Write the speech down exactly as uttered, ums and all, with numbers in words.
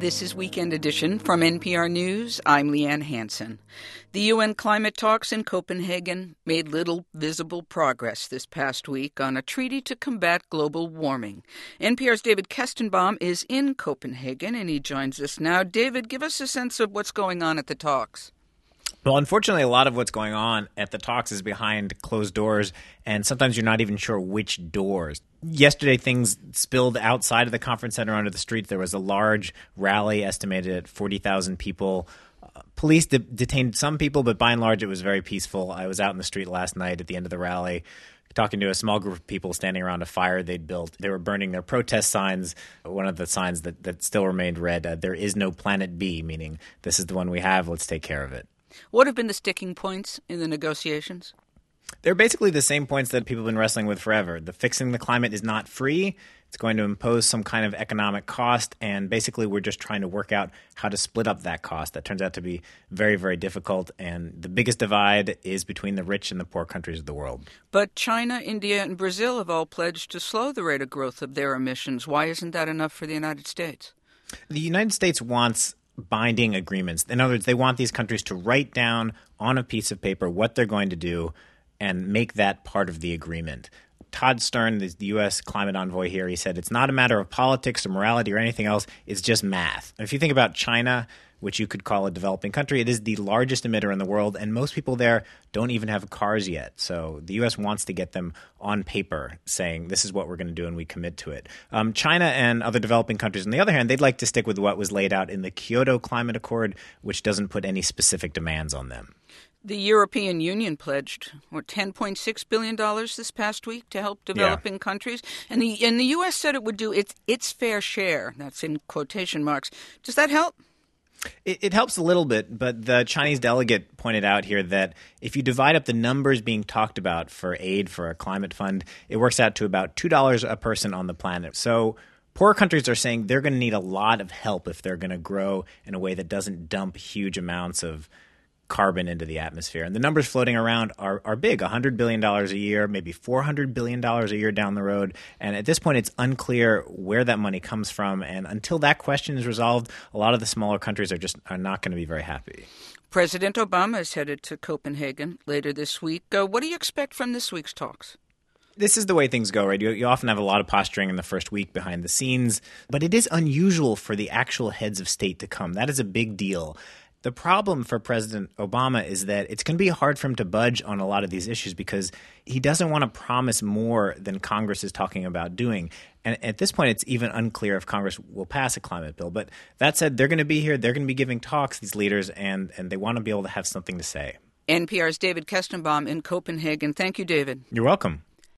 This is Weekend Edition from N P R News. I'm Leanne Hansen. The U N climate talks in Copenhagen made little visible progress this past week on a treaty to combat global warming. N P R's David Kestenbaum is in Copenhagen, and he joins us now. David, give us a sense of what's going on at the talks. Well, unfortunately, a lot of what's going on at the talks is behind closed doors, and sometimes you're not even sure which doors. Yesterday, things spilled outside of the conference center onto the street. There was a large rally estimated at forty thousand people. Uh, police de- detained some people, but by and large, it was very peaceful. I was out in the street last night at the end of the rally talking to a small group of people standing around a fire they'd built. They were burning their protest signs. One of the signs that, that still remained read, uh, "There is no planet B," meaning this is the one we have. Let's take care of it. What have been the sticking points in the negotiations? They're basically the same points that people have been wrestling with forever. The fixing the climate is not free. It's going to impose some kind of economic cost, and basically we're just trying to work out how to split up that cost. That turns out to be very, very difficult, and the biggest divide is between the rich and the poor countries of the world. But China, India, and Brazil have all pledged to slow the rate of growth of their emissions. Why isn't that enough for the United States? The United States wants binding agreements. In other words, they want these countries to write down on a piece of paper what they're going to do and make that part of the agreement. Todd Stern, the U S climate envoy here, he said it's not a matter of politics or morality or anything else. It's just math. If you think about China, which you could call a developing country, it is the largest emitter in the world, and most people there don't even have cars yet. So the U S wants to get them on paper saying this is what we're going to do and we commit to it. Um, China and other developing countries, on the other hand, they'd like to stick with what was laid out in the Kyoto Climate Accord, which doesn't put any specific demands on them. The European Union pledged what, ten point six billion dollars this past week to help developing yeah. countries. And the and the U S said it would do its its fair share. That's in quotation marks. Does that help? It, it helps a little bit, but the Chinese delegate pointed out here that if you divide up the numbers being talked about for aid for a climate fund, it works out to about two dollars a person on the planet. So poor countries are saying they're going to need a lot of help if they're going to grow in a way that doesn't dump huge amounts of carbon into the atmosphere. And the numbers floating around are, are big, one hundred billion dollars a year, maybe four hundred billion dollars a year down the road. And at this point, it's unclear where that money comes from. And until that question is resolved, a lot of the smaller countries are just are not going to be very happy. President Obama is headed to Copenhagen later this week. Uh, what do you expect from this week's talks? This is the way things go, right? You, you often have a lot of posturing in the first week behind the scenes, but it is unusual for the actual heads of state to come. That is a big deal. The problem for President Obama is that it's going to be hard for him to budge on a lot of these issues because he doesn't want to promise more than Congress is talking about doing. And at this point, it's even unclear if Congress will pass a climate bill. But that said, they're going to be here. They're going to be giving talks, these leaders, and, and they want to be able to have something to say. N P R's David Kestenbaum in Copenhagen. Thank you, David. You're welcome.